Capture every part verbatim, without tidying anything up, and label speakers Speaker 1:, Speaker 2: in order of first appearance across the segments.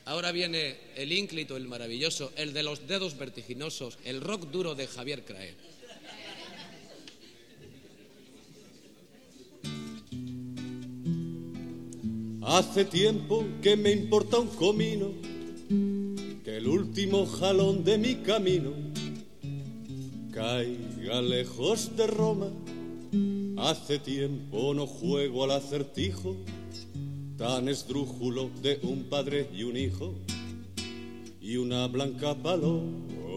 Speaker 1: Ahora viene el ínclito, el maravilloso, el de los dedos vertiginosos, el rock duro de Javier Crae.
Speaker 2: Hace tiempo que me importa un comino, que el último jalón de mi camino caiga lejos de Roma. Hace tiempo no juego al acertijo tan esdrújulo de un padre y un hijo y una blanca paloma.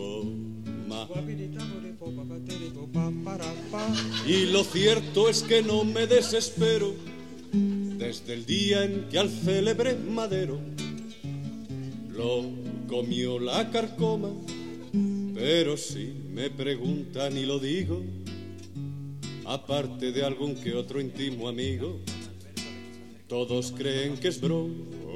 Speaker 2: Y lo cierto es que no me desespero desde el día en que al célebre Madero lo comió la carcoma. Pero si me preguntan y lo digo, aparte de algún que otro íntimo amigo, todos creen que es broma.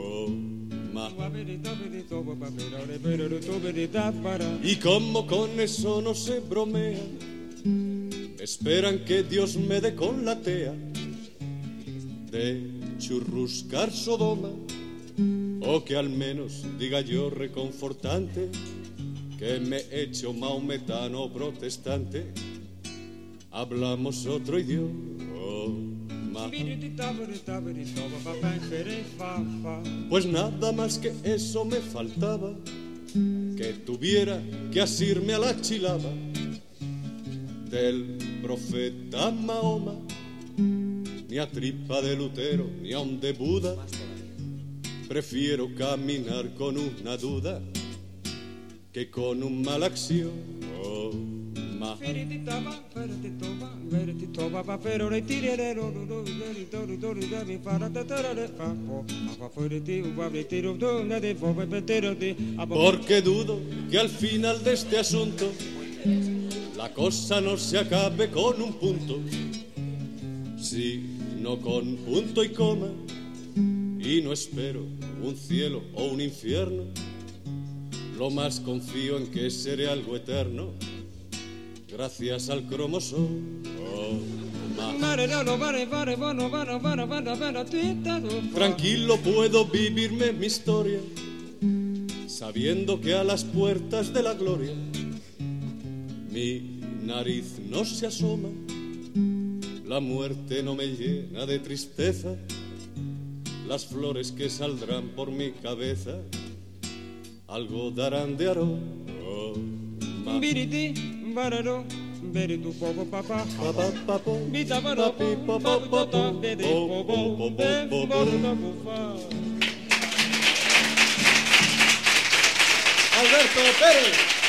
Speaker 2: Y como con eso no se bromea, esperan que Dios me dé con la tea de churruscar Sodoma, o que al menos diga yo reconfortante que me he hecho maometano protestante. Hablamos otro idioma. Pues nada más que eso me faltaba, que tuviera que asirme a la chilaba del profeta Mahoma. Ni a tripa de Lutero, ni a un de Buda, prefiero caminar con una duda que con un mal acción. Porque dudo que al final de este asunto la cosa no se acabe con un punto, sino con punto y coma. Y no espero un cielo o un infierno, lo más confío en que seré algo eterno, gracias al cromosoma. Tranquilo puedo vivirme mi historia, sabiendo que a las puertas de la gloria mi nariz no se asoma. La muerte no me llena de tristeza, las flores que saldrán por mi cabeza algo darán de aroma.
Speaker 3: Alberto Pérez.